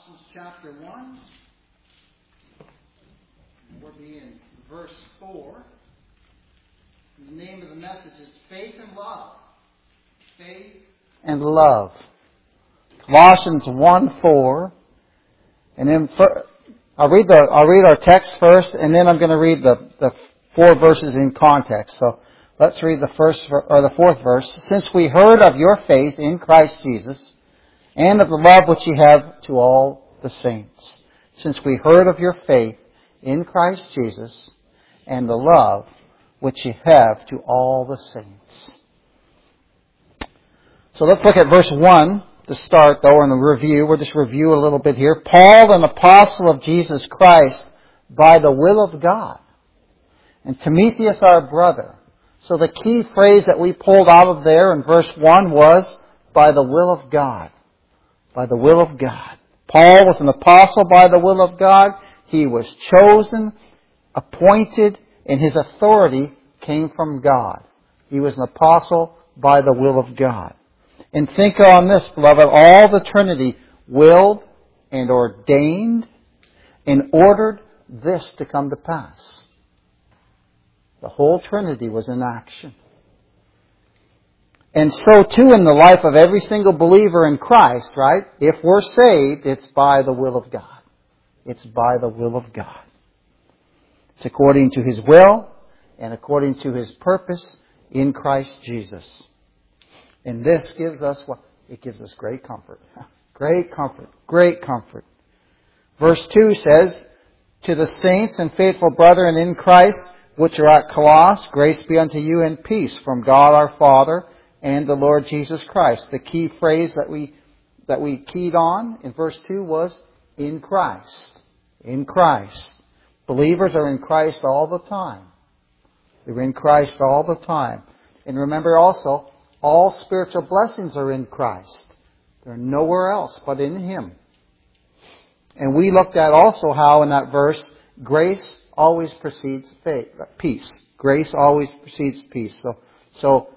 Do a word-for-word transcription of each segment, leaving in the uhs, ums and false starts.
Colossians chapter one. We'll be in verse four. The name of the message is Faith and Love. Faith and Love. Colossians one four. And then for, I'll read the I'll read our text first, and then I'm going to read the, the four verses in context. So let's read the first or the fourth verse. Since we heard of your faith in Christ Jesus, and of the love which ye have to all the saints. Since we heard of your faith in Christ Jesus, and the love which ye have to all the saints. So let's look at verse one to start, though, in the review. We'll just review a little bit here. Paul, an apostle of Jesus Christ, by the will of God. And Timotheus, our brother. So the key phrase that we pulled out of there in verse one was, by the will of God. By the will of God. Paul was an apostle by the will of God. He was chosen, appointed, and his authority came from God. He was an apostle by the will of God. And think on this, beloved, all the Trinity willed and ordained and ordered this to come to pass. The whole Trinity was in action. And so too in the life of every single believer in Christ, right? If we're saved, it's by the will of God. It's by the will of God. It's according to His will and according to His purpose in Christ Jesus. And this gives us what? It gives us great comfort. Great comfort. Great comfort. Verse two says, to the saints and faithful brethren in Christ, which are at Colossus, grace be unto you and peace from God our Father and the Lord Jesus Christ. The key phrase that we that we keyed on in verse two was in Christ. In Christ. Believers are in Christ all the time. They're in Christ all the time. And remember also, all spiritual blessings are in Christ. They're nowhere else but in Him. And we looked at also how in that verse, grace always precedes faith, peace. Grace always precedes peace. So, so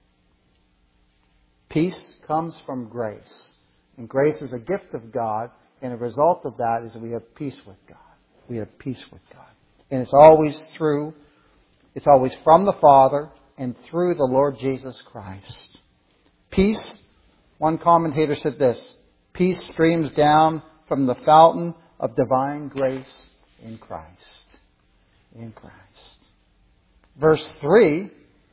peace comes from grace. And grace is a gift of God, and a result of that is that we have peace with God. We have peace with God. And it's always through, it's always from the Father and through the Lord Jesus Christ. Peace, one commentator said this, peace streams down from the fountain of divine grace in Christ. In Christ. Verse three,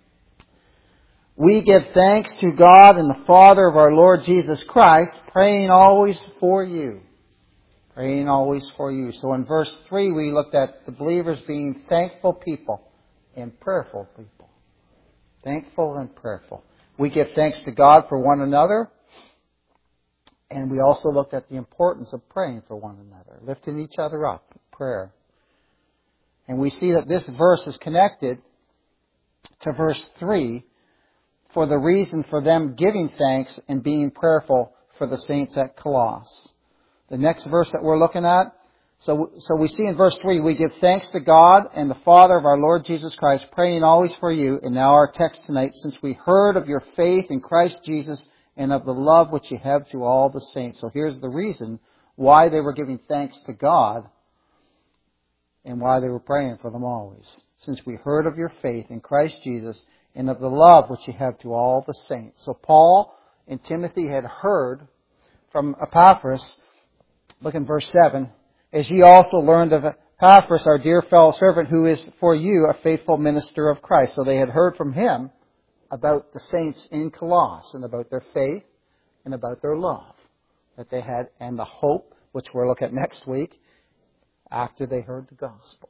we give thanks to God and the Father of our Lord Jesus Christ, praying always for you. Praying always for you. So in verse three, we looked at the believers being thankful people and prayerful people. Thankful and prayerful. We give thanks to God for one another. And we also looked at the importance of praying for one another. Lifting each other up in prayer. And we see that this verse is connected to verse three for the reason for them giving thanks and being prayerful for the saints at Colossus. The next verse that we're looking at, so, so we see in verse three, we give thanks to God and the Father of our Lord Jesus Christ, praying always for you. And now our text tonight, since we heard of your faith in Christ Jesus and of the love which you have to all the saints. So here's the reason why they were giving thanks to God and why they were praying for them always. Since we heard of your faith in Christ Jesus and of the love which you have to all the saints. So Paul and Timothy had heard from Epaphras, look in verse seven, as ye also learned of Epaphras, our dear fellow servant, who is for you a faithful minister of Christ. So they had heard from him about the saints in Colossus and about their faith and about their love that they had and the hope, which we'll look at next week, after they heard the gospel.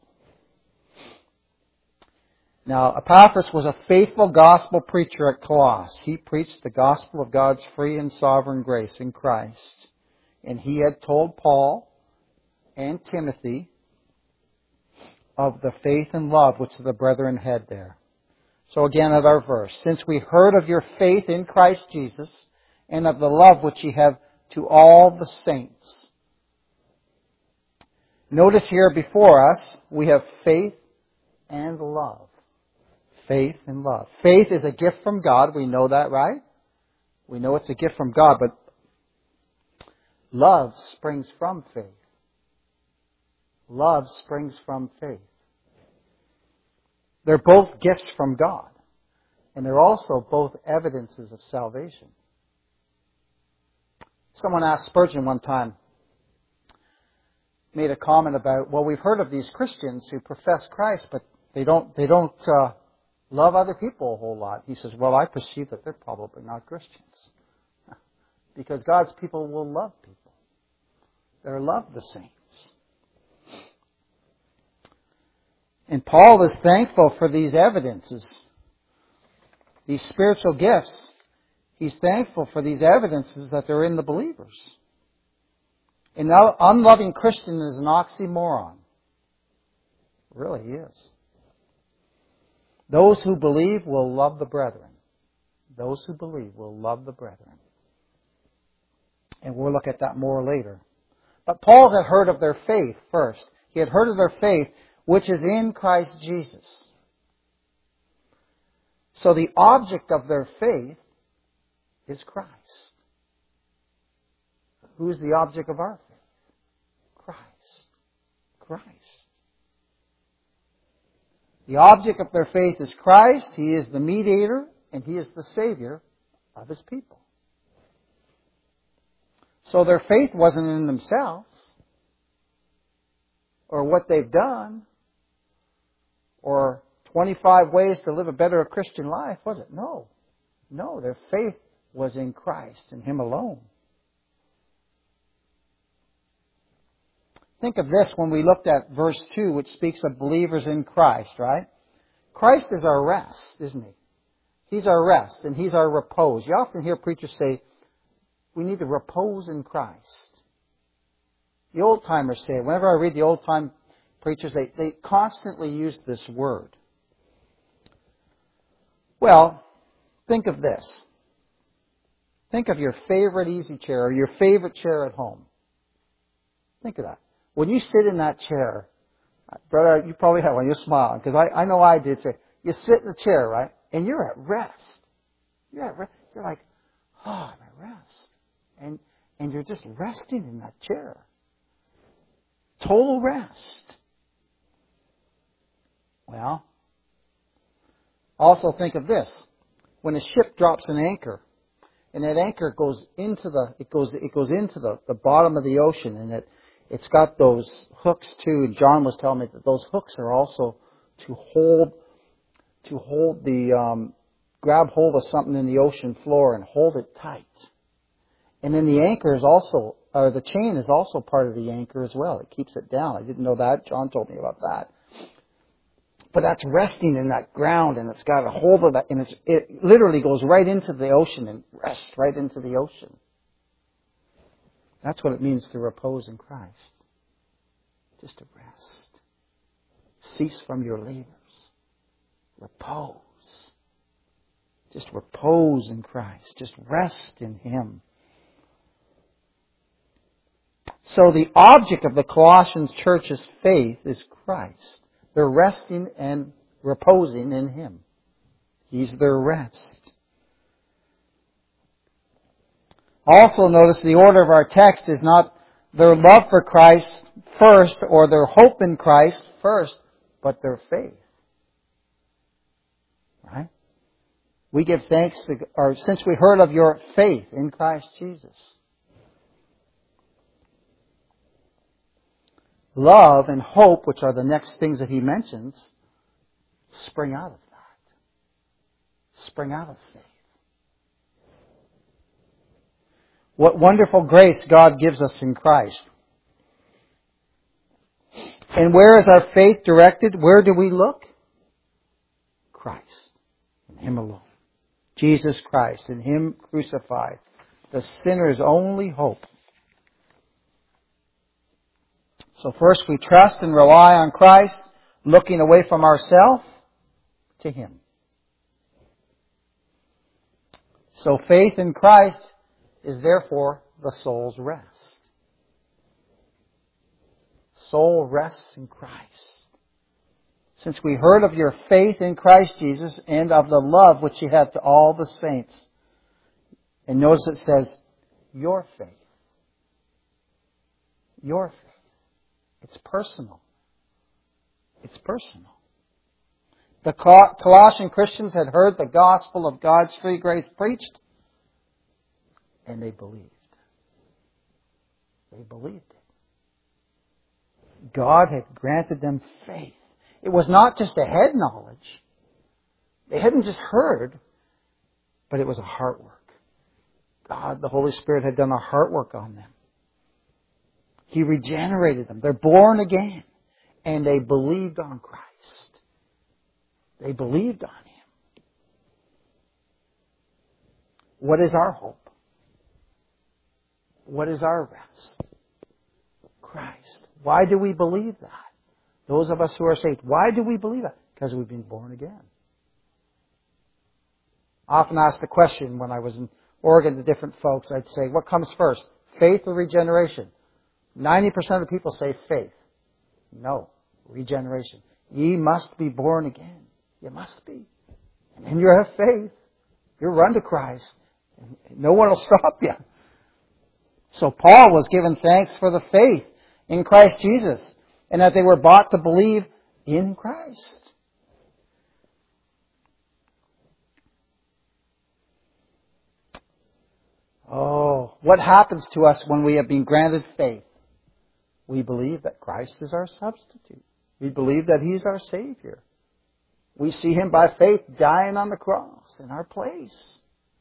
Now, Epaphras was a faithful gospel preacher at Colossus. He preached the gospel of God's free and sovereign grace in Christ. And he had told Paul and Timothy of the faith and love which the brethren had there. So again at our verse, since we heard of your faith in Christ Jesus and of the love which ye have to all the saints. Notice here before us, we have faith and love. Faith and love. Faith is a gift from God. We know that, right? We know it's a gift from God, but Love springs from faith. Love springs from faith. They're both gifts from God. And they're also both evidences of salvation. Someone asked Spurgeon one time, made a comment about, well, we've heard of these Christians who profess Christ, but they don't, they don't uh, love other people a whole lot. He says, well, I perceive that they're probably not Christians. Because God's people will love people. They'll love the saints. And Paul is thankful for these evidences, these spiritual gifts. He's thankful for these evidences that they're in the believers. An unloving Christian is an oxymoron. It really is. Those who believe will love the brethren. Those who believe will love the brethren. And we'll look at that more later. But Paul had heard of their faith first. He had heard of their faith, which is in Christ Jesus. So the object of their faith is Christ. Who is the object of our faith? Christ. Christ. The object of their faith is Christ. He is the mediator and He is the Savior of His people. So their faith wasn't in themselves or what they've done or twenty-five ways to live a better Christian life, was it? No. No, their faith was in Christ and Him alone. Think of this when we looked at verse two, which speaks of believers in Christ, right? Christ is our rest, isn't He? He's our rest and He's our repose. You often hear preachers say, we need to repose in Christ. The old-timers say it. Whenever I read the old-time preachers, they, they constantly use this word. Well, think of this. Think of your favorite easy chair or your favorite chair at home. Think of that. When you sit in that chair, brother, you probably have one. You're smiling because I, I know I did. Say, you sit in the chair, right? And you're at rest. You're at rest. You're like, oh, I'm at rest. And, and you're just resting in that chair. Total rest. Well, also think of this. When a ship drops an anchor, and that anchor goes into the it goes it goes into the, the bottom of the ocean, and it it's got those hooks too. And John was telling me that those hooks are also to hold to hold the um, grab hold of something in the ocean floor and hold it tight. And then the anchor is also, or the chain is also part of the anchor as well. It keeps it down. I didn't know that. John told me about that. But that's resting in that ground, and it's got a hold of that, and it's, it literally goes right into the ocean and rests right into the ocean. That's what it means to repose in Christ. Just to rest. Cease from your labors. Repose. Just repose in Christ. Just rest in Him. So the object of the Colossians church's faith is Christ. They're resting and reposing in Him. He's their rest. Also notice the order of our text is not their love for Christ first or their hope in Christ first, but their faith. Right? We give thanks to, or since we heard of your faith in Christ Jesus. Love and hope, which are the next things that he mentions, spring out of that. Spring out of faith. What wonderful grace God gives us in Christ. And where is our faith directed? Where do we look? Christ. In Him alone. Jesus Christ. In Him crucified. The sinner's only hope. So first we trust and rely on Christ, looking away from ourselves to Him. So faith in Christ is therefore the soul's rest. Soul rests in Christ. Since we heard of your faith in Christ Jesus and of the love which you have to all the saints. And notice it says, your faith. your faith. It's personal. It's personal. The Colossian Christians had heard the gospel of God's free grace preached, and they believed. They believed it. God had granted them faith. It was not just a head knowledge. They hadn't just heard, but it was a heart work. God, the Holy Spirit, had done a heart work on them. He regenerated them. They're born again. And they believed on Christ. They believed on Him. What is our hope? What is our rest? Christ. Why do we believe that? Those of us who are saved, why do we believe that? Because we've been born again. I often asked the question when I was in Oregon to different folks, I'd say, what comes first, faith or regeneration? ninety percent of the people say faith. No, regeneration. Ye must be born again. You must be. And then you have faith. You run to Christ. And no one will stop you. So Paul was given thanks for the faith in Christ Jesus, and that they were bought to believe in Christ. Oh, what happens to us when we have been granted faith? We believe that Christ is our substitute. We believe that He's our Savior. We see Him by faith dying on the cross in our place.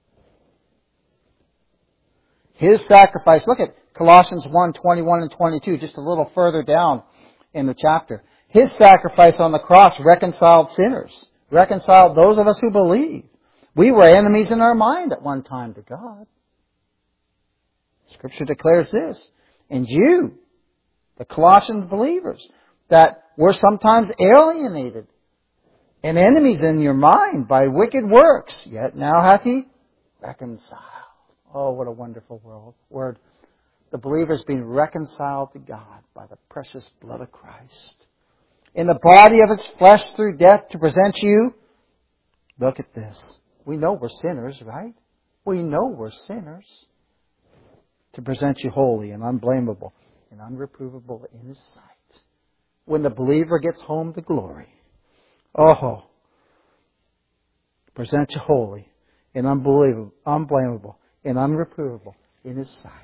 His sacrifice, look at Colossians one, twenty-one and twenty-two, just a little further down in the chapter. His sacrifice on the cross reconciled sinners, reconciled those of us who believe. We were enemies in our mind at one time to God. Scripture declares this. And you, the Colossian believers, that were sometimes alienated and enemies in your mind by wicked works, yet now hath He reconciled. Oh, what a wonderful world, word. The believer's being reconciled to God by the precious blood of Christ. In the body of His flesh through death to present you. Look at this. We know we're sinners, right? We know we're sinners. To present you holy and unblameable and unreprovable in His sight. When the believer gets home to glory. Oh, present you holy and unbelievable, unblameable and unreprovable in His sight.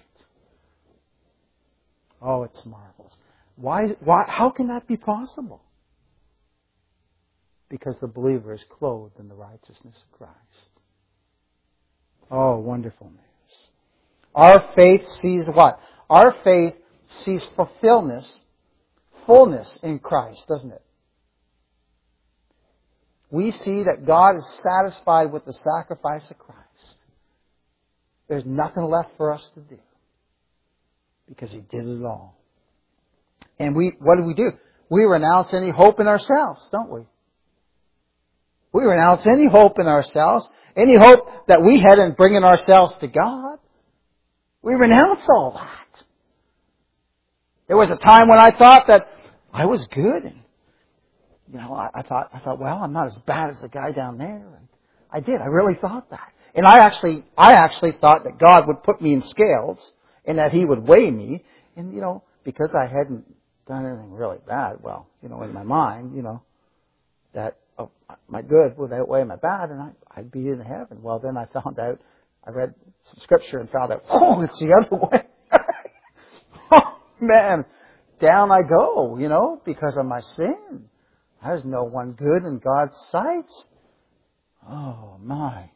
Oh, it's marvelous. Why, why, how can that be possible? Because the believer is clothed in the righteousness of Christ. Oh, wonderful news. Our faith sees what? Our faith sees fulfillment, fullness in Christ, doesn't it? We see that God is satisfied with the sacrifice of Christ. There's nothing left for us to do. Because He did it all. And we, what do we do? We renounce any hope in ourselves, don't we? We renounce any hope in ourselves, any hope that we had in bringing ourselves to God. We renounce all that. There was a time when I thought that I was good. And, you know, I, I thought, I thought, well, I'm not as bad as the guy down there. And I did. I really thought that. And I actually, I actually thought that God would put me in scales and that He would weigh me. And, you know, because I hadn't done anything really bad, well, you know, in my mind, you know, that oh, my good would outweigh my bad and I, I'd be in heaven. Well, then I found out, I read some scripture and found out, oh, it's the other way. Oh, man, down I go, you know, because of my sin. There's no one good in God's sight. Oh, my.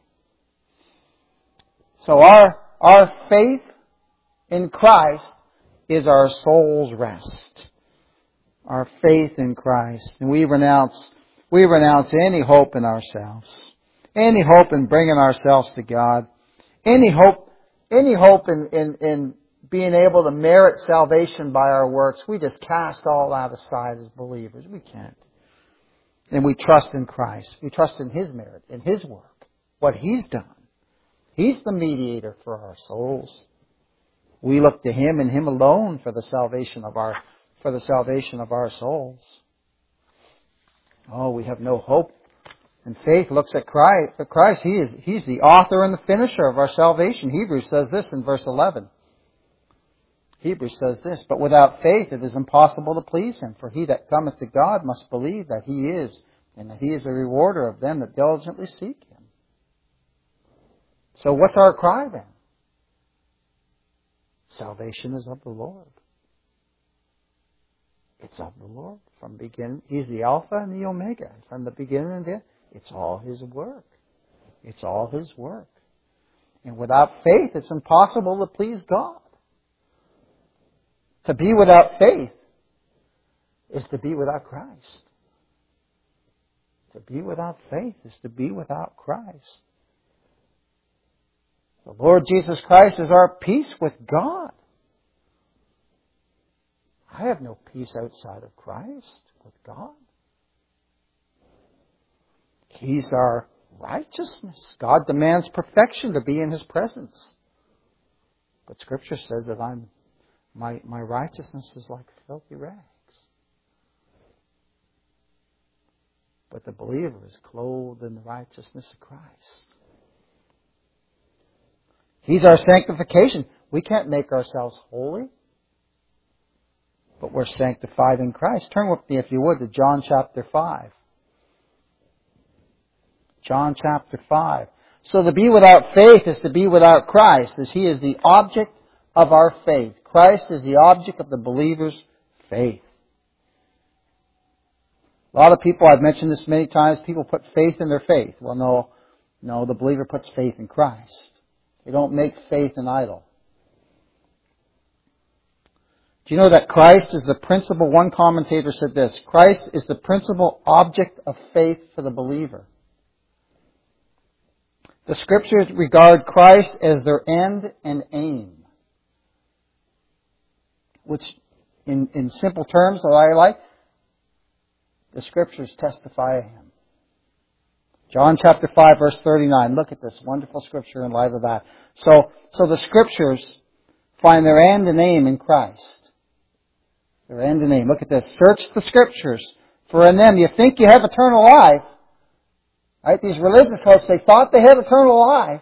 So our, our faith in Christ is our soul's rest. Our faith in Christ. And we renounce, we renounce any hope in ourselves. Any hope in bringing ourselves to God. Any hope, any hope in, in, in being able to merit salvation by our works. We just cast all that aside as believers. We can't. And we trust in Christ. We trust in His merit, in His work, what He's done. He's the mediator for our souls. We look to Him and Him alone for the salvation of our, for the salvation of our souls. Oh, we have no hope. And faith looks at Christ. At Christ. He is, He's the author and the finisher of our salvation. Hebrews says this in verse eleven. Hebrews says this, but without faith it is impossible to please Him. For he that cometh to God must believe that He is, and that He is a rewarder of them that diligently seek Him. So what's our cry then? Salvation is of the Lord. It's of the Lord. From beginning, He's the Alpha and the Omega. From the beginning and the end, it's all His work. It's all His work. And without faith, it's impossible to please God. To be without faith is to be without Christ. To be without faith is to be without Christ. The Lord Jesus Christ is our peace with God. I have no peace outside of Christ with God. He's our righteousness. God demands perfection to be in His presence. But Scripture says that I'm my, my righteousness is like filthy rags. But the believer is clothed in the righteousness of Christ. He's our sanctification. We can't make ourselves holy, but we're sanctified in Christ. Turn with me, if you would, to John chapter five. John chapter five. So to be without faith is to be without Christ, as He is the object of our faith. Christ is the object of the believer's faith. A lot of people, I've mentioned this many times, people put faith in their faith. Well, no, no, the believer puts faith in Christ. They don't make faith an idol. Do you know that Christ is the principal, one commentator said this, Christ is the principal object of faith for the believer. The Scriptures regard Christ as their end and aim. Which, in, in simple terms that I like, the Scriptures testify of Him. John chapter five, verse thirty-nine. Look at this wonderful Scripture in light of that. So, so the Scriptures find their end and aim in Christ. Their end and aim. Look at this. Search the Scriptures, for in them you think you have eternal life. Right? These religious folks, they thought they had eternal life.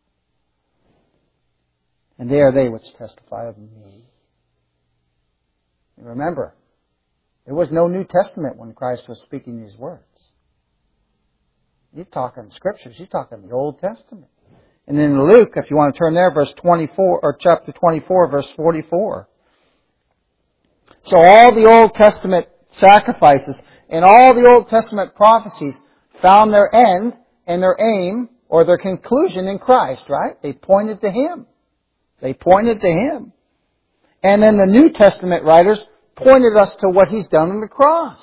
And they are they which testify of me. And remember, there was no New Testament when Christ was speaking these words. You're talking Scriptures. You're talking the Old Testament. And in Luke, if you want to turn there, verse twenty-four, or chapter twenty-four, verse forty-four. So all the Old Testament sacrifices and all the Old Testament prophecies found their end and their aim or their conclusion in Christ, right? They pointed to Him. They pointed to Him. And then the New Testament writers pointed us to what He's done on the cross.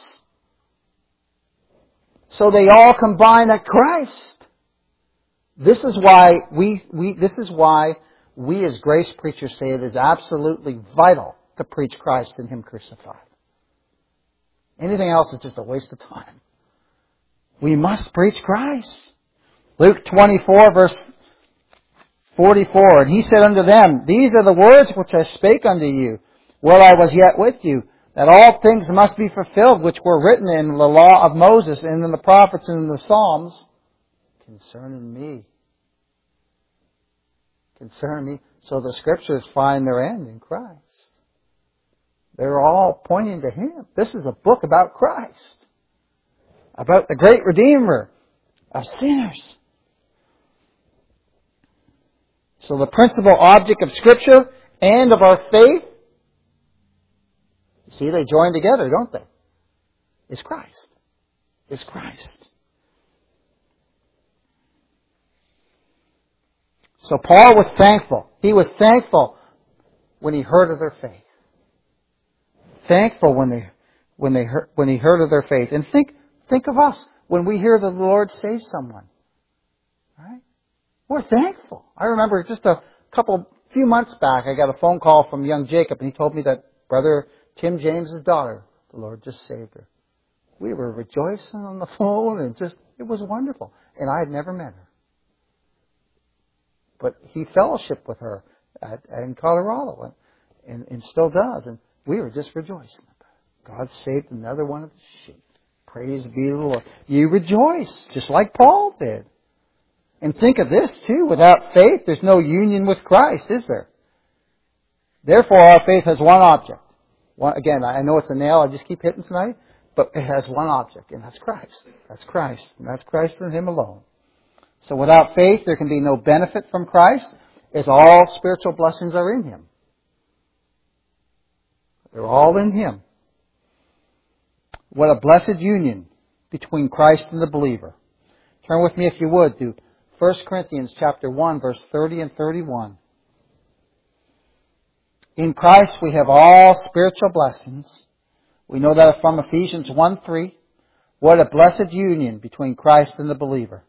So they all combine at Christ. This is why we, we, this is why we as grace preachers say it is absolutely vital to preach Christ and Him crucified. Anything else is just a waste of time. We must preach Christ. Luke twenty-four, verse forty-four. And He said unto them, These are the words which I spake unto you, while I was yet with you, that all things must be fulfilled which were written in the law of Moses and in the prophets and in the Psalms concerning me. Concerning me. So the Scriptures find their end in Christ. They're all pointing to Him. This is a book about Christ. About the great Redeemer of sinners. So the principal object of Scripture and of our faith, you see, they join together, don't they? Is Christ. Is Christ. So Paul was thankful. He was thankful when he heard of their faith. Thankful when they when they heard, when he heard of their faith. And think think of us when we hear the Lord save someone. Right? We're thankful. I remember just a couple few months back I got a phone call from young Jacob and he told me that Brother Tim James's daughter, the Lord just saved her. We were rejoicing on the phone and just it was wonderful. And I had never met her. But he fellowshiped with her at, in Colorado and, and, and still does. And we were just rejoicing. God saved another one of His sheep. Praise be the Lord. You rejoice, just like Paul did. And think of this too. Without faith, there's no union with Christ, is there? Therefore, our faith has one object. One, again, I know it's a nail I just keep hitting tonight, but it has one object, and that's Christ. That's Christ. And that's Christ and Him alone. So without faith, there can be no benefit from Christ, as all spiritual blessings are in Him. They're all in Him. What a blessed union between Christ and the believer. Turn with me, if you would, to First Corinthians chapter one, verse thirty and thirty-one. In Christ we have all spiritual blessings. We know that from Ephesians one three. What a blessed union between Christ and the believer.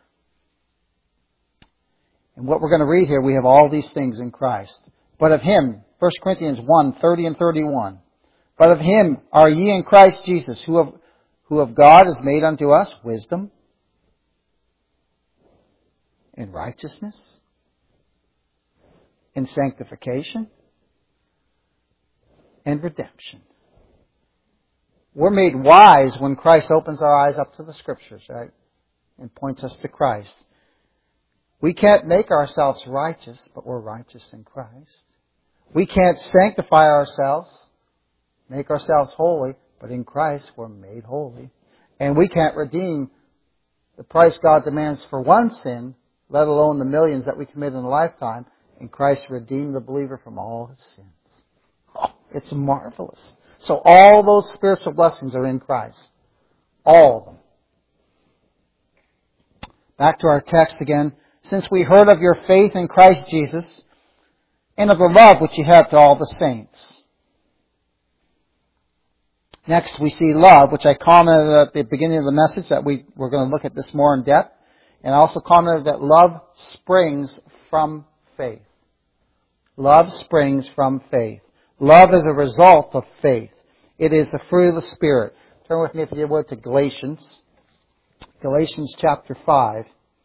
And what we're going to read here, we have all these things in Christ. But of Him, First Corinthians one thirty and thirty-one. But of Him are ye in Christ Jesus, who of, who of God is made unto us wisdom and righteousness and sanctification and redemption. We're made wise when Christ opens our eyes up to the Scriptures, right? And points us to Christ. We can't make ourselves righteous, but we're righteous in Christ. We can't sanctify ourselves, make ourselves holy, but in Christ we're made holy. And we can't redeem the price God demands for one sin, let alone the millions that we commit in a lifetime. And Christ redeemed the believer from all his sins. Oh, it's marvelous. So all those spiritual blessings are in Christ. All of them. Back to our text again. Since we heard of your faith in Christ Jesus, and of the love which you have to all the saints. Next, we see love, which I commented at the beginning of the message that we, we're going to look at this more in depth. And I also commented that love springs from faith. Love springs from faith. Love is a result of faith. It is the fruit of the Spirit. Turn with me, if you would, to Galatians. Galatians chapter five.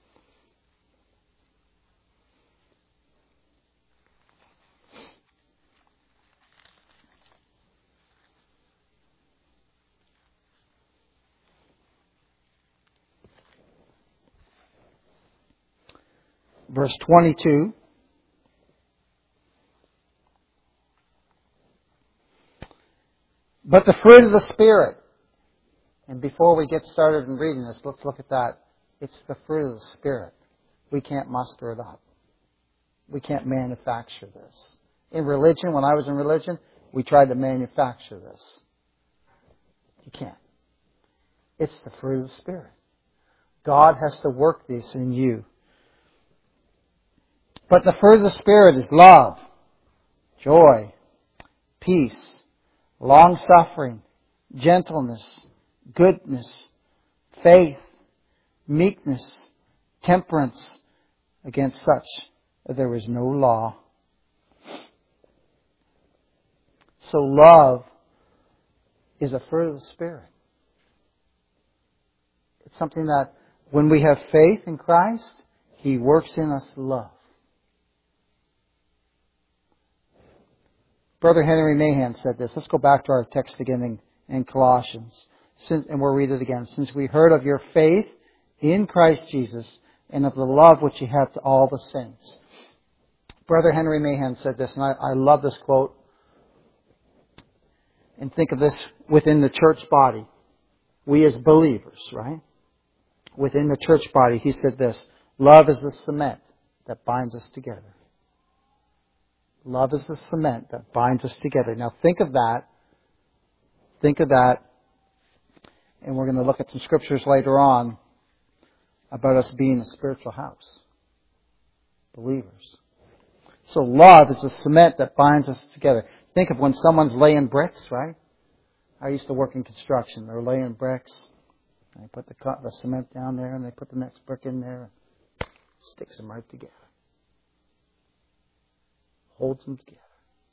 Verse twenty-two. But the fruit of the Spirit. And before we get started in reading this, let's look at that. It's the fruit of the Spirit. We can't muster it up. We can't manufacture this. In religion, when I was in religion, we tried to manufacture this. You can't. It's the fruit of the Spirit. God has to work this in you. But the fruit of the Spirit is love, joy, peace, long-suffering, gentleness, goodness, faith, meekness, temperance. Against such there is no law. So love is a fruit of the Spirit. It's something that when we have faith in Christ, He works in us love. Brother Henry Mahan said this. Let's go back to our text again in, in Colossians. Since, and we'll read it again. Since we heard of your faith in Christ Jesus and of the love which you have to all the saints. Brother Henry Mahan said this, and I, I love this quote. And think of this within the church body. We as believers, right? Within the church body, he said this. Love is the cement that binds us together. Love is the cement that binds us together. Now think of that. Think of that. And we're going to look at some scriptures later on about us being a spiritual house. Believers. So love is the cement that binds us together. Think of when someone's laying bricks, right? I used to work in construction. They're laying bricks. They put the, the cement down there and they put the next brick in there and sticks them right together. Holds them together.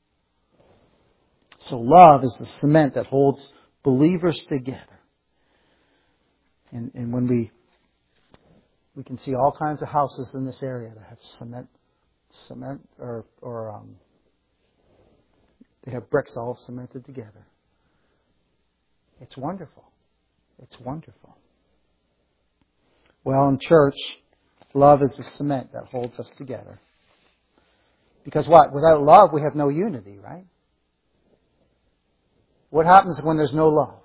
So love is the cement that holds believers together. And, and when we we can see all kinds of houses in this area that have cement, cement or or um, they have bricks all cemented together. It's wonderful. It's wonderful. Well, in church, love is the cement that holds us together. Because what? Without love, we have no unity, right? What happens when there's no love?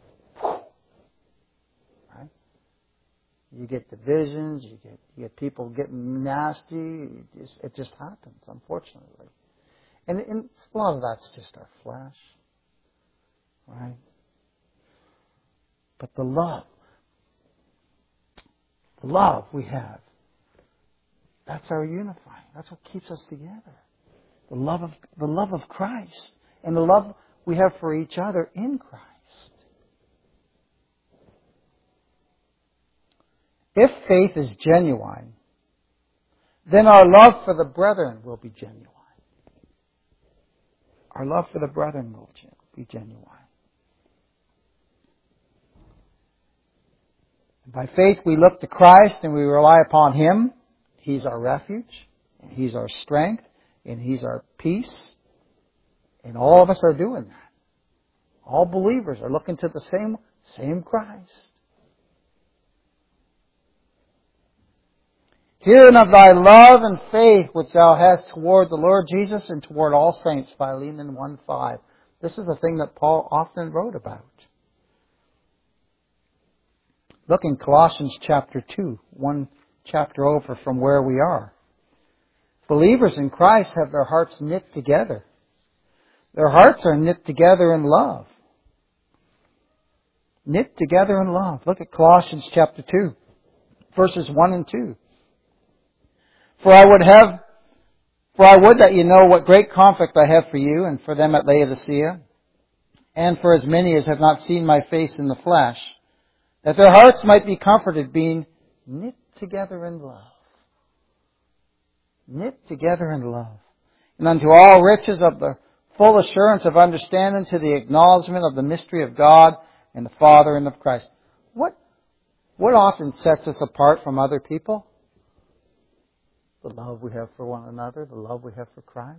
Right? You get divisions, you get you get people getting nasty. It just, it just happens, unfortunately. And, and a lot of that's just our flesh. Right? But the love, the love we have, that's our unifying. That's what keeps us together. The love of the love of Christ and the love we have for each other in Christ. If faith is genuine, then our love for the brethren will be genuine. Our love for the brethren will be genuine. By faith we look to Christ and we rely upon Him. He's our refuge, and He's our strength, and He's our peace. And all of us are doing that. All believers are looking to the same, same Christ. Hearing of thy love and faith which thou hast toward the Lord Jesus and toward all saints, Philemon one five. This is a thing that Paul often wrote about. Look in Colossians chapter two, one chapter over from where we are. Believers in Christ have their hearts knit together. Their hearts are knit together in love. Knit together in love. Look at Colossians chapter two, verses one and two. For I would have, for I would that you know what great conflict I have for you and for them at Laodicea, and for as many as have not seen my face in the flesh, that their hearts might be comforted, being knit together in love. Knit together in love. And unto all riches of the full assurance of understanding, to the acknowledgement of the mystery of God and the Father and of Christ. What, what often sets us apart from other people? The love we have for one another, the love we have for Christ.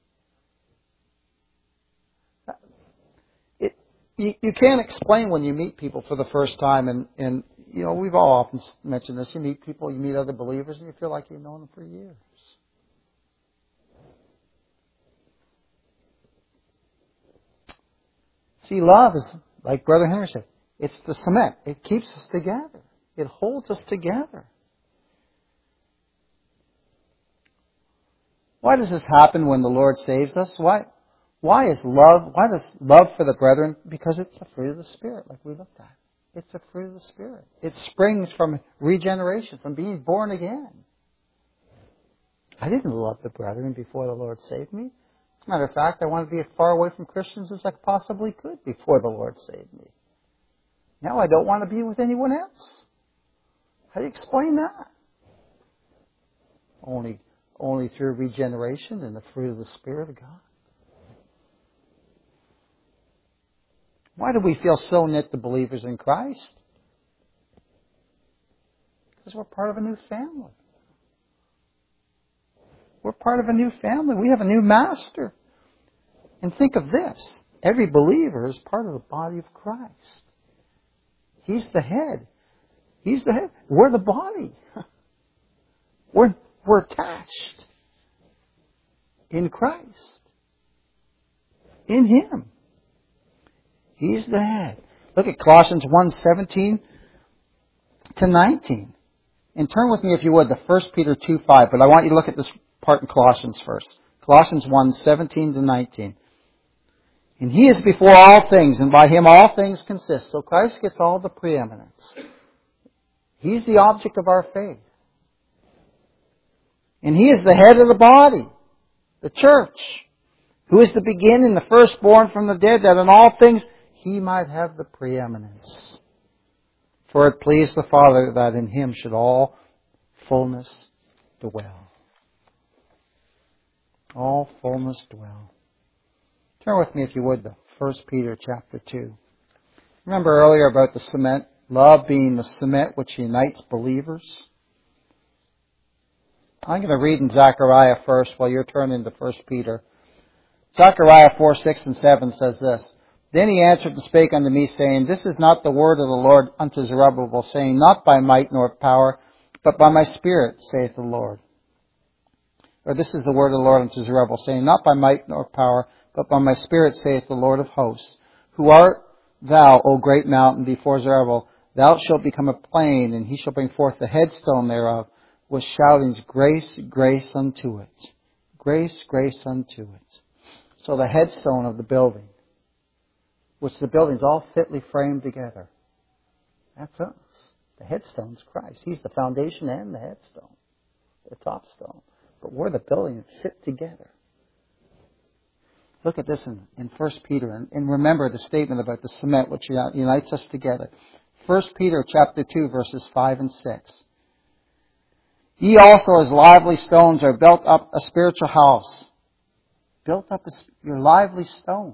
It, you, you can't explain when you meet people for the first time, and, and you know, we've all often mentioned this. You meet people, you meet other believers, and you feel like you've known them for years. See, love is, like Brother Henry said, it's the cement. It keeps us together. It holds us together. Why does this happen when the Lord saves us? Why, why is love, why does love for the brethren? Because it's the fruit of the Spirit, like we looked at. It's the fruit of the Spirit. It springs from regeneration, from being born again. I didn't love the brethren before the Lord saved me. As a matter of fact, I wanted to be as far away from Christians as I possibly could before the Lord saved me. Now I don't want to be with anyone else. How do you explain that? Only Only through regeneration and the fruit of the Spirit of God. Why do we feel so knit to believers in Christ? Because we're part of a new family. We're part of a new family. We have a new master. And think of this. Every believer is part of the body of Christ. He's the head. He's the head. We're the body. We're We're attached in Christ. In Him. He's the head. Look at Colossians one seventeen to nineteen. And turn with me, if you would, to First Peter two five. But I want you to look at this part in Colossians first. Colossians one seventeen to nineteen. And He is before all things, and by Him all things consist. So Christ gets all the preeminence. He's the object of our faith. And He is the head of the body, the church, who is the beginning, the firstborn from the dead, that in all things He might have the preeminence. For it pleased the Father that in Him should all fullness dwell. All fullness dwell. Turn with me, if you would, to First Peter chapter two. Remember earlier about the cement, love being the cement which unites believers? I'm going to read in Zechariah first while you're turning to First Peter. Zechariah four, six, and seven says this. Then he answered and spake unto me, saying, This is not the word of the Lord unto Zerubbabel, saying, Not by might nor power, but by my Spirit, saith the Lord. or this is the word of the Lord unto Zerubbabel, saying, Not by might nor power, but by my Spirit, saith the Lord of hosts. Who art thou, O great mountain, before Zerubbabel? Thou shalt become a plain, and he shall bring forth the headstone thereof, with shoutings, grace, grace unto it. Grace, grace unto it. So the headstone of the building, which the building's all fitly framed together, that's us. The headstone's Christ. He's the foundation and the headstone, the top stone. But we're the building that fit together. Look at this in, in First Peter, and, and remember the statement about the cement which unites us together. First Peter chapter two, verses five and six. Ye also as lively stones are built up a spiritual house. Built up a, your lively stones.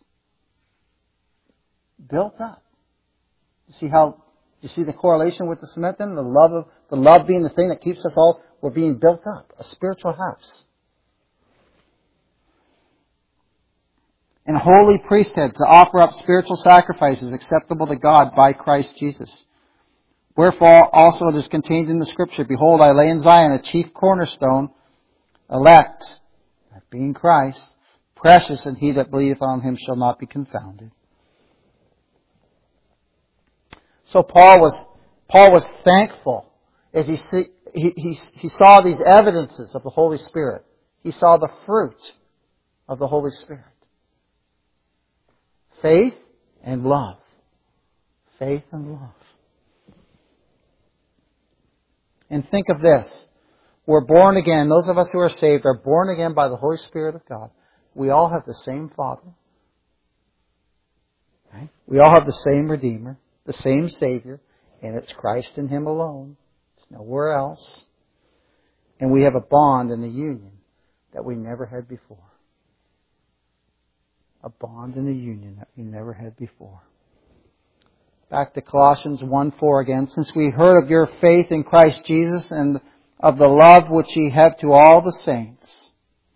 Built up. You see how, you see the correlation with the cement then? The love of, the love being the thing that keeps us all, we're being built up. A spiritual house. And holy priesthood to offer up spiritual sacrifices acceptable to God by Christ Jesus. Wherefore also it is contained in the Scripture, Behold, I lay in Zion a chief cornerstone, elect, that being Christ, precious, and he that believeth on him shall not be confounded. So Paul was Paul was thankful as he see, he, he he saw these evidences of the Holy Spirit. He saw the fruit of the Holy Spirit. Faith and love. Faith and love. And think of this. We're born again. Those of us who are saved are born again by the Holy Spirit of God. We all have the same Father. Right? We all have the same Redeemer, the same Savior, and it's Christ and Him alone. It's nowhere else. And we have a bond and a union that we never had before. A bond and a union that we never had before. Back to Colossians one four again. Since we heard of your faith in Christ Jesus and of the love which ye have to all the saints.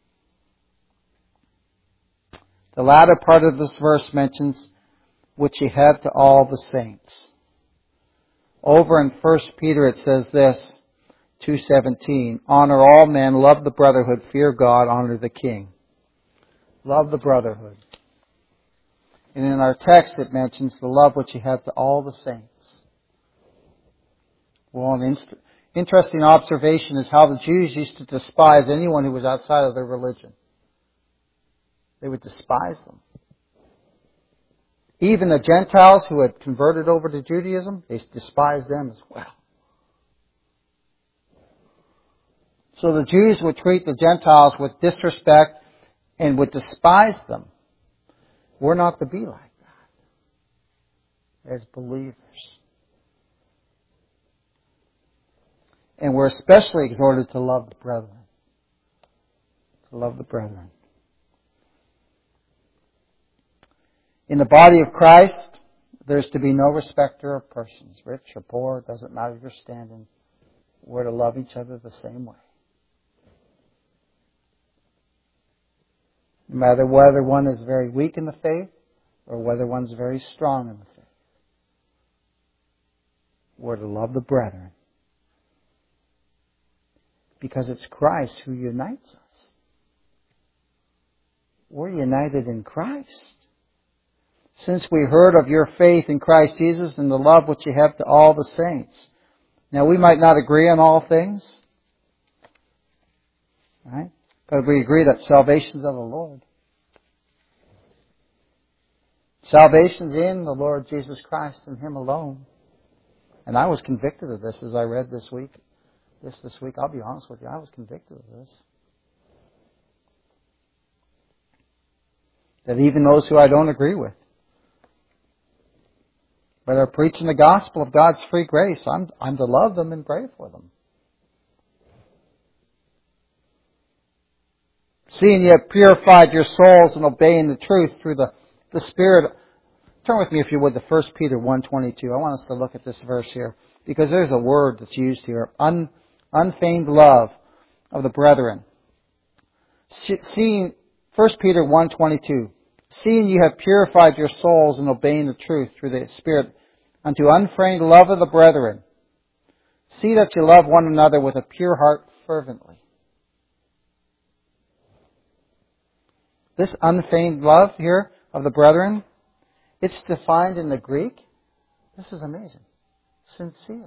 The latter part of this verse mentions which ye have to all the saints. Over in First Peter it says this, two seventeen. Honor all men, love the brotherhood, fear God, honor the king. Love the brotherhood. And in our text it mentions the love which you have to all the saints. Well, an inst- interesting observation is how the Jews used to despise anyone who was outside of their religion. They would despise them. Even the Gentiles who had converted over to Judaism, they despised them as well. So the Jews would treat the Gentiles with disrespect and would despise them. We're not to be like that as believers. And we're especially exhorted to love the brethren. To love the brethren. In the body of Christ, there's to be no respecter of persons. Rich or poor, it doesn't matter your standing. We're to love each other the same way. No matter whether one is very weak in the faith or whether one's very strong in the faith. We're to love the brethren. Because it's Christ who unites us. We're united in Christ. Since we heard of your faith in Christ Jesus and the love which you have to all the saints. Now we might not agree on all things. Right? But we agree that salvation's of the Lord. Salvation's in the Lord Jesus Christ and Him alone. And I was convicted of this as I read this week. This this week, I'll be honest with you, I was convicted of this. That even those who I don't agree with, but are preaching the gospel of God's free grace, I'm I'm to love them and pray for them. Seeing you have purified your souls and obeying the truth through the, the Spirit. Turn with me, if you would, to First Peter one twenty-two. I want us to look at this verse here, because there's a word that's used here. Un, unfeigned love of the brethren. Seeing, First Peter one twenty-two. Seeing you have purified your souls and obeying the truth through the Spirit unto unfeigned love of the brethren. See that you love one another with a pure heart fervently. This unfeigned love here of the brethren, it's defined in the Greek. This is amazing. Sincere.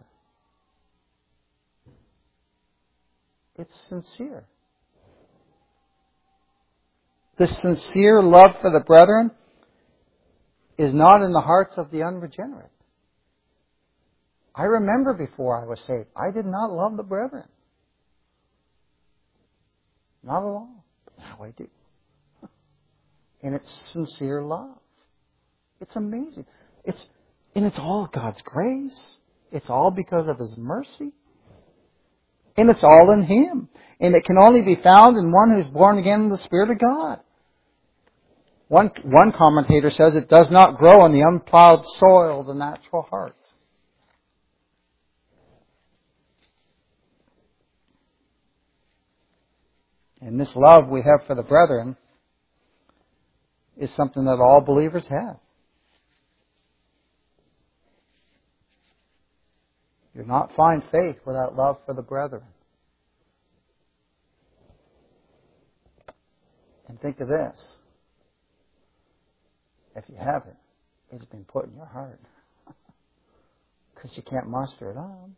It's sincere. This sincere love for the brethren is not in the hearts of the unregenerate. I remember before I was saved, I did not love the brethren. Not at all. But now I do. And it's sincere love. It's amazing. It's and it's all God's grace. It's all because of His mercy. And it's all in Him. And it can only be found in one who's born again in the Spirit of God. One, one commentator says it does not grow in the unplowed soil of the natural heart. And this love we have for the brethren is something that all believers have. You do not find faith without love for the brethren. And think of this. If you haven't, it's been put in your heart. Because you can't muster it on.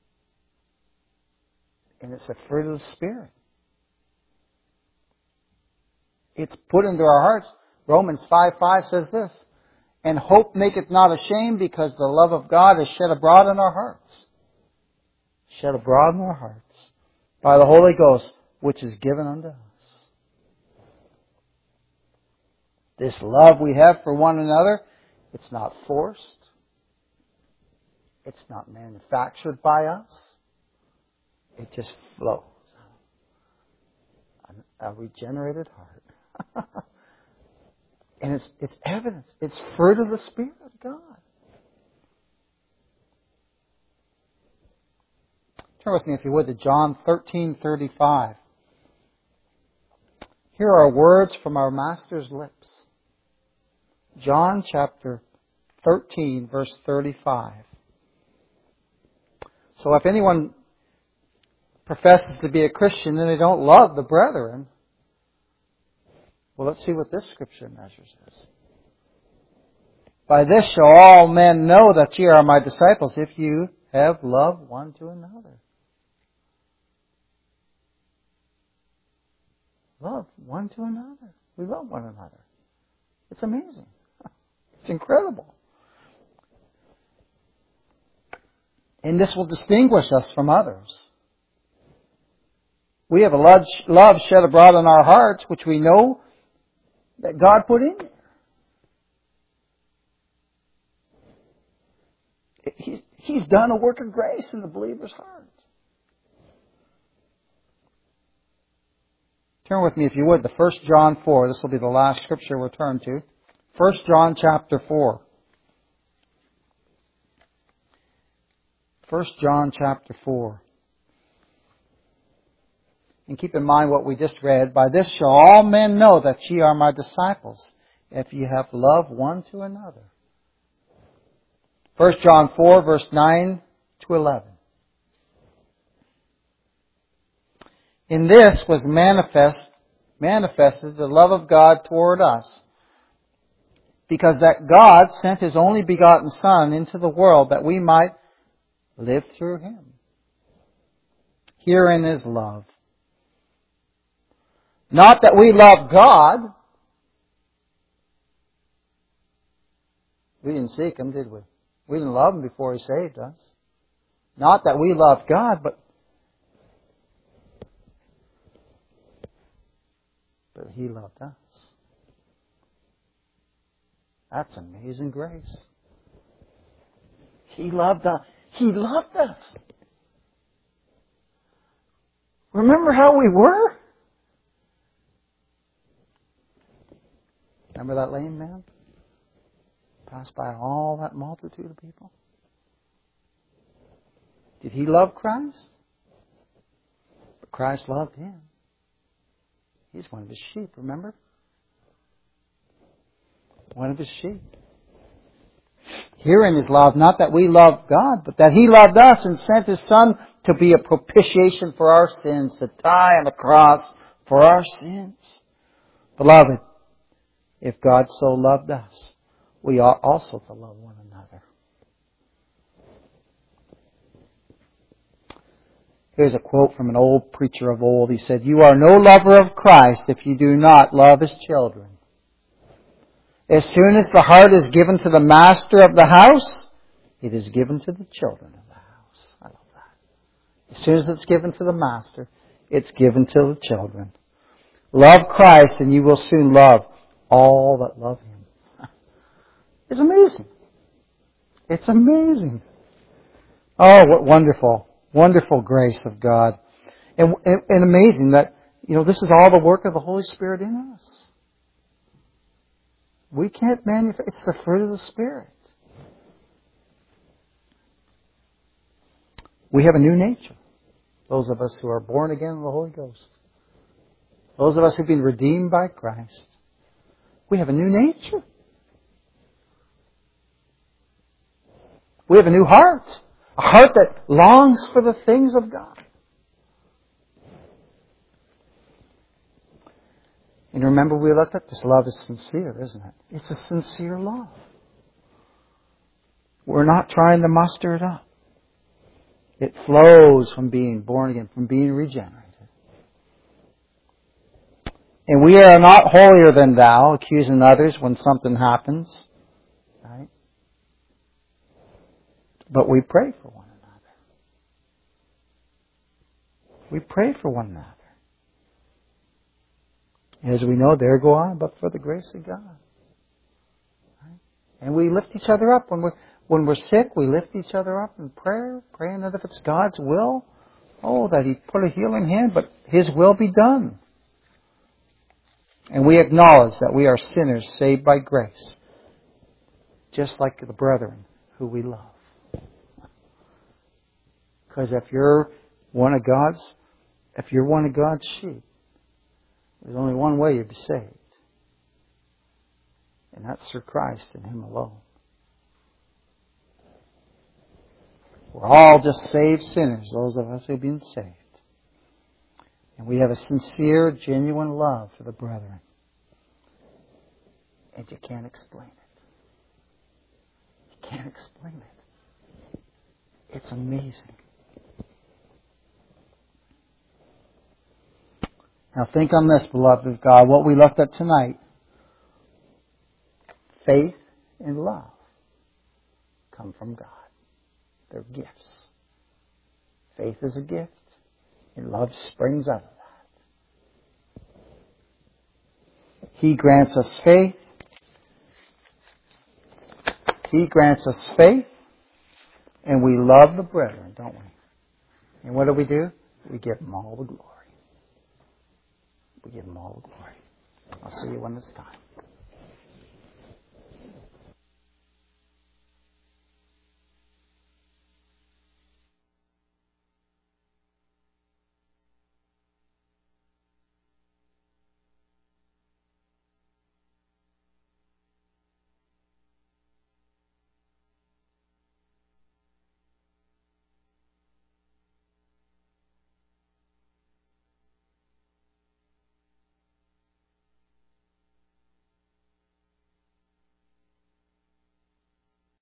And it's the fruit of the Spirit. It's put into our hearts. Romans five five says this. And hope maketh not ashamed, because the love of God is shed abroad in our hearts. Shed abroad in our hearts. By the Holy Ghost, which is given unto us. This love we have for one another, it's not forced. It's not manufactured by us. It just flows. A regenerated heart. And it's it's evidence. It's fruit of the Spirit of God. Turn with me, if you would, to John thirteen thirty-five. Here are words from our Master's lips. John chapter thirteen, verse thirty-five. So if anyone professes to be a Christian and they don't love the brethren, well, let's see what this scripture measures is. By this shall all men know that ye are my disciples, if you have love one to another. Love one to another. We love one another. It's amazing. It's incredible. And this will distinguish us from others. We have a love shed abroad in our hearts, which we know that God put in there. He's, he's done a work of grace in the believer's heart. Turn with me, if you would, to First John four. This will be the last scripture we'll turn to. First John chapter four. First John chapter four. And keep in mind what we just read. By this shall all men know that ye are my disciples, if ye have love one to another. First John four, verse nine to eleven. In this was manifest, manifested the love of God toward us, because that God sent His only begotten Son into the world that we might live through Him. Herein is love. Not that we love God. We didn't seek Him, did we? We didn't love Him before He saved us. Not that we loved God, but but He loved us. That's amazing grace. He loved us. He loved us. Remember how we were? Remember that lame man? Passed by all that multitude of people. Did he love Christ? But Christ loved him. He's one of His sheep, remember? One of His sheep. Herein is love, not that we love God, but that He loved us and sent His Son to be a propitiation for our sins, to die on the cross for our sins. Beloved, If God so loved us, we ought also to love one another. Here's a quote from an old preacher of old. He said, "You are no lover of Christ if you do not love His children. As soon as the heart is given to the master of the house, it is given to the children of the house." I love that. As soon as it's given to the master, it's given to the children. Love Christ and you will soon love all that love Him. It's amazing. It's amazing. Oh, what wonderful, wonderful grace of God. And, and, and amazing that, you know, this is all the work of the Holy Spirit in us. We can't manufacture. It's the fruit of the Spirit. We have a new nature. Those of us who are born again of the Holy Ghost. Those of us who've been redeemed by Christ. We have a new nature. We have a new heart. A heart that longs for the things of God. And remember, we looked at this love is sincere, isn't it? It's a sincere love. We're not trying to muster it up. It flows from being born again, from being regenerated. And we are not holier than thou, accusing others when something happens. Right? But we pray for one another. We pray for one another. As we know, there go I, but for the grace of God. Right? And we lift each other up. When we're, when we're sick, we lift each other up in prayer, praying that if it's God's will, oh, that He put a healing hand, but His will be done. And we acknowledge that we are sinners saved by grace, just like the brethren who we love. Because if you're one of God's, if you're one of God's sheep, there's only one way you'll be saved. And that's through Christ and Him alone. We're all just saved sinners, those of us who've been saved. And we have a sincere, genuine love for the brethren. And you can't explain it. You can't explain it. It's amazing. Now think on this, beloved of God, what we looked at tonight. Faith and love come from God. They're gifts. Faith is a gift, and love springs out of that. He grants us faith. He grants us faith, and we love the brethren, don't we? And what do we do? We give them all the glory. We give Him all the glory. I'll see you when it's time.